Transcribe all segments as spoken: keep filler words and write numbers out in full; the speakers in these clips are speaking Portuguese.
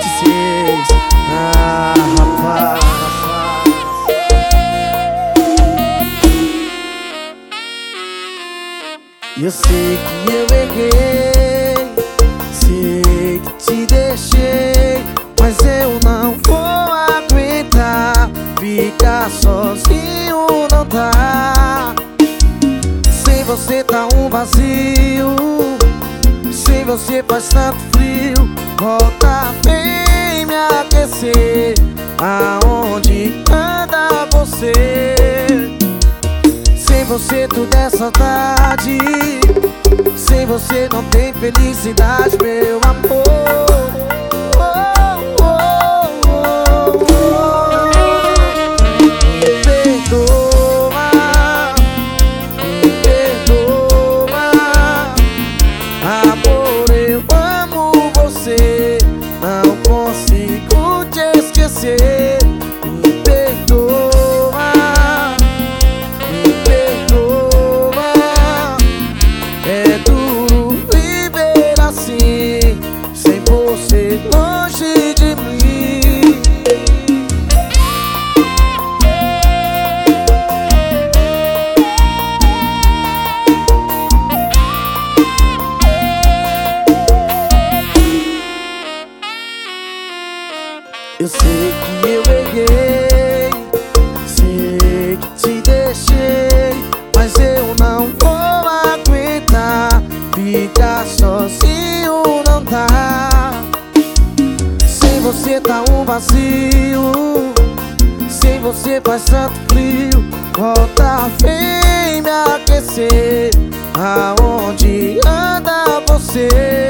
vinte e seis. Ah, rapaz. Eu sei que eu errei, sei que te deixei, mas eu não vou aguentar ficar sozinho, não dá. Sem você tá um vazio, sem você faz tanto frio. Volta, vem me aquecer, aonde anda você? Sem você tudo é saudade, sem você não tem felicidade, meu amor. Oh, oh, oh, oh. Me perdoa, me perdoa, amor, eu amo você, não consigo te esquecer. Me perdoa, me perdoa, é duro viver assim, sem você longe de mim. Eu sei que eu errei, sei que te deixei, mas eu não vou aguentar ficar sozinho, não dá. Sem você tá um vazio, sem você faz tanto frio. Volta, vem me aquecer, aonde anda você?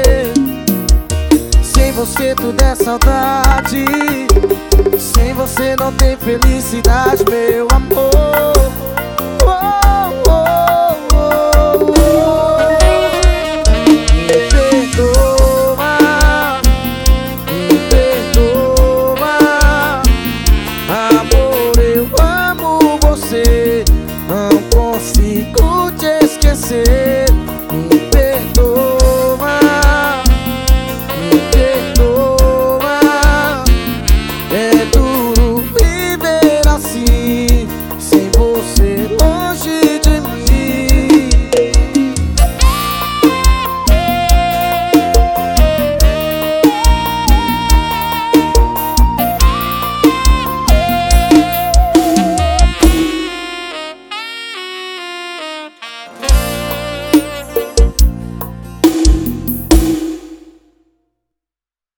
Sem você tudo é saudade, sem você não tem felicidade, meu amor. Oh, oh, oh, oh. Me perdoa, me perdoa, amor, eu amo você, não consigo te esquecer.